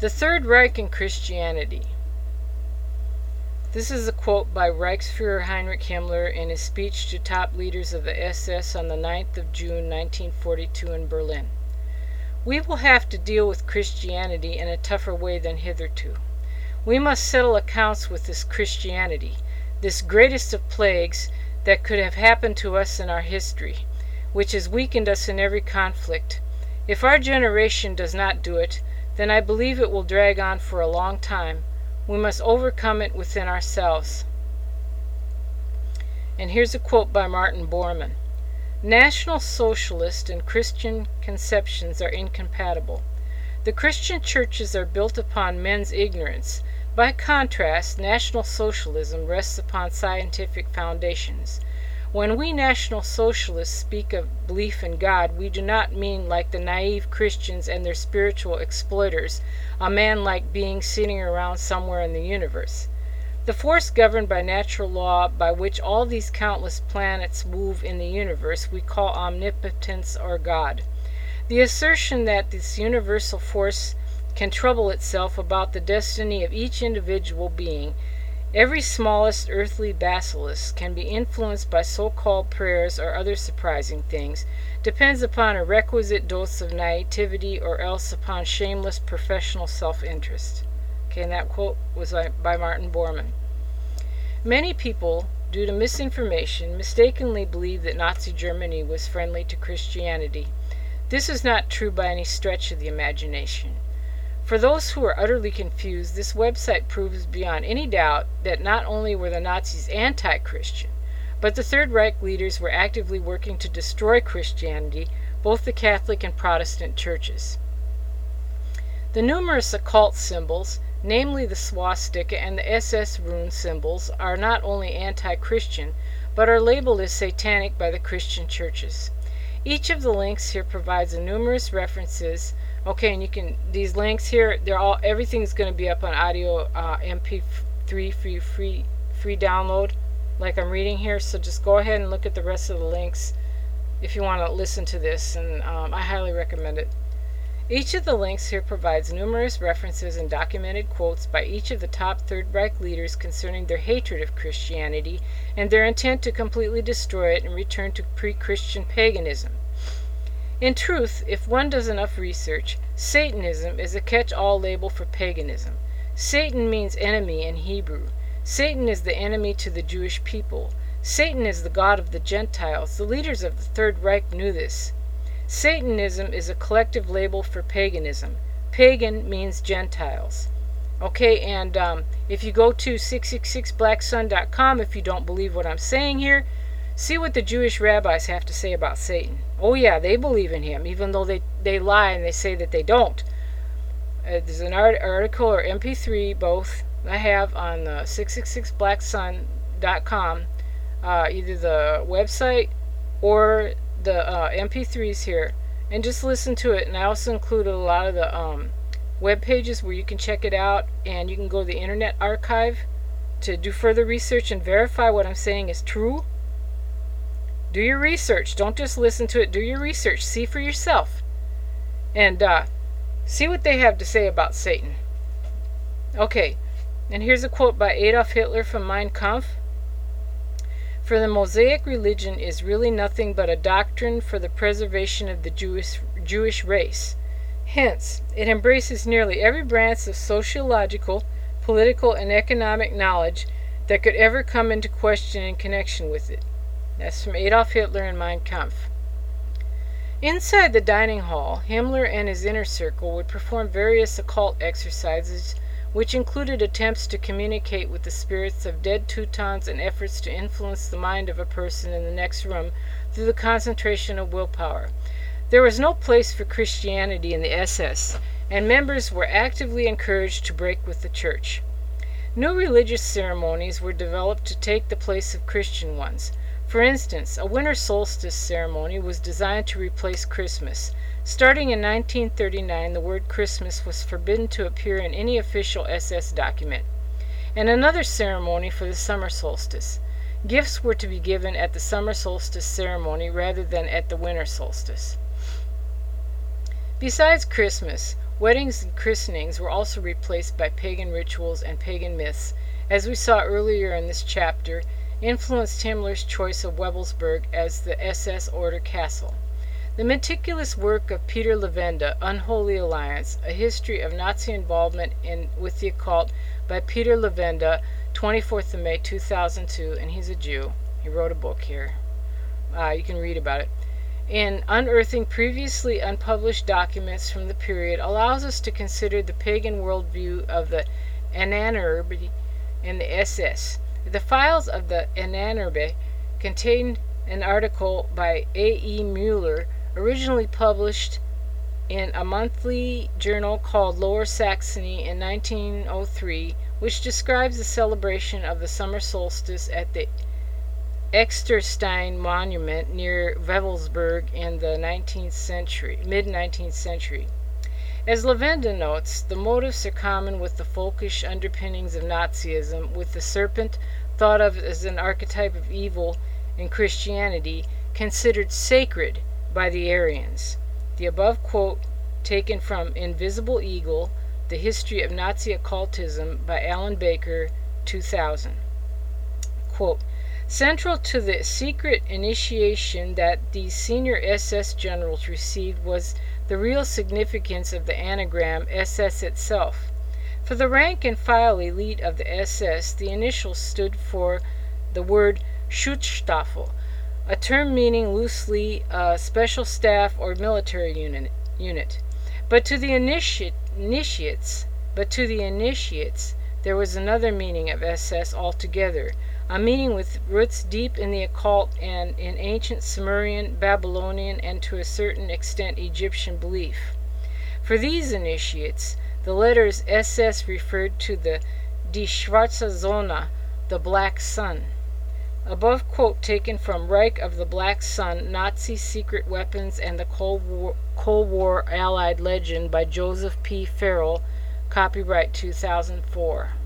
The Third Reich in Christianity. This is a quote by Reichsfuhrer Heinrich Himmler in his speech to top leaders of the SS on the 9th of June 1942 in Berlin. We will have to deal with Christianity in a tougher way than hitherto. We must settle accounts with this Christianity, this greatest of plagues that could have happened to us in our history, which has weakened us in every conflict. If our generation does not do it, then I believe it will drag on for a long time. We must overcome it within ourselves. And here's a quote by Martin Bormann. National Socialist and Christian conceptions are incompatible. The Christian churches are built upon men's ignorance. By contrast, National Socialism rests upon scientific foundations. When we National Socialists speak of belief in God, we do not mean like the naive Christians and their spiritual exploiters, a man-like being sitting around somewhere in the universe. The force governed by natural law by which all these countless planets move in the universe we call omnipotence or God. The assertion that this universal force can trouble itself about the destiny of each individual being, every smallest earthly basilisk can be influenced by so-called prayers or other surprising things, depends upon a requisite dose of naivety or else upon shameless professional self-interest. Okay, and that quote was by Martin Bormann. Many people, due to misinformation, mistakenly believe that Nazi Germany was friendly to Christianity. This is not true by any stretch of the imagination. For those who are utterly confused, this website proves beyond any doubt that not only were the Nazis anti-Christian, but the Third Reich leaders were actively working to destroy Christianity, both the Catholic and Protestant churches. The numerous occult symbols, namely the swastika and the SS rune symbols, are not only anti-Christian, but are labeled as satanic by the Christian churches. Each of the links here provides numerous references. Okay, and you can, these links here, everything's going to be up on audio MP3 for you free download, like I'm reading here. So just go ahead and look at the rest of the links if you want to listen to this, and I highly recommend it. Each of the links here provides numerous references and documented quotes by each of the top Third Reich leaders concerning their hatred of Christianity and their intent to completely destroy it and return to pre-Christian paganism. In truth, if one does enough research, Satanism is a catch-all label for paganism. Satan means enemy in Hebrew. Satan is the enemy to the Jewish people. Satan is the god of the Gentiles. The leaders of the Third Reich knew this. Satanism is a collective label for paganism. Pagan means Gentiles. Okay, and if you go to 666blacksun.com, if you don't believe what I'm saying here, see what the Jewish rabbis have to say about Satan. Oh yeah, they believe in him, even though they lie and they say that they don't. There's an article or MP3, both, I have on 666blacksun.com, either the website or the MP3s here, and just listen to it. And I also included a lot of the web pages where you can check it out, and you can go to the Internet Archive to do further research and verify what I'm saying is true. Do your research. Don't just listen to it. Do your research. See for yourself. And see what they have to say about Satan. Okay, and here's a quote by Adolf Hitler from Mein Kampf. For the Mosaic religion is really nothing but a doctrine for the preservation of the Jewish race. Hence, it embraces nearly every branch of sociological, political, and economic knowledge that could ever come into question in connection with it. That's from Adolf Hitler and Mein Kampf. Inside the dining hall, Himmler and his inner circle would perform various occult exercises, which included attempts to communicate with the spirits of dead Teutons and efforts to influence the mind of a person in the next room through the concentration of willpower. There was no place for Christianity in the SS, and members were actively encouraged to break with the church. New religious ceremonies were developed to take the place of Christian ones. For instance, a winter solstice ceremony was designed to replace Christmas. Starting in 1939, the word Christmas was forbidden to appear in any official SS document. And another ceremony for the summer solstice. Gifts were to be given at the summer solstice ceremony rather than at the winter solstice. Besides Christmas, Weddings and christenings were also replaced by pagan rituals, and pagan myths, as we saw earlier in this chapter, influenced Himmler's choice of Wewelsburg as the SS Order castle. The meticulous work of Peter Levenda, Unholy Alliance, A History of Nazi Involvement with the Occult by Peter Levenda, 24th of May 2002, and he's a Jew. He wrote a book here. You can read about it. In unearthing previously unpublished documents from the period allows us to consider the pagan worldview of the Ahnenerbe and the SS. The files of the Ahnenerbe contain an article by A.E. Müller, originally published in a monthly journal called Lower Saxony in 1903, which describes the celebration of the summer solstice at the Exterstein monument near Wewelsburg in the mid-19th century. As Levenda notes, the motives are common with the folkish underpinnings of Nazism, with the serpent, thought of as an archetype of evil in Christianity, considered sacred by the Aryans. The above quote, taken from Invisible Eagle, The History of Nazi Occultism by Alan Baker, 2000. Quote, central to the secret initiation that these senior SS generals received was the real significance of the anagram SS itself. For the rank and file elite of the SS, the initials stood for the word Schutzstaffel, a term meaning loosely a special staff or military unit. But to the initiates, there was another meaning of SS altogether, a meaning with roots deep in the occult and in ancient Sumerian, Babylonian, and to a certain extent Egyptian belief. For these initiates, the letters SS referred to the Die Schwarze Sonne, the Black Sun. Above quote taken from Reich of the Black Sun, Nazi Secret Weapons and the Cold War Allied Legend by Joseph P. Farrell, copyright 2004.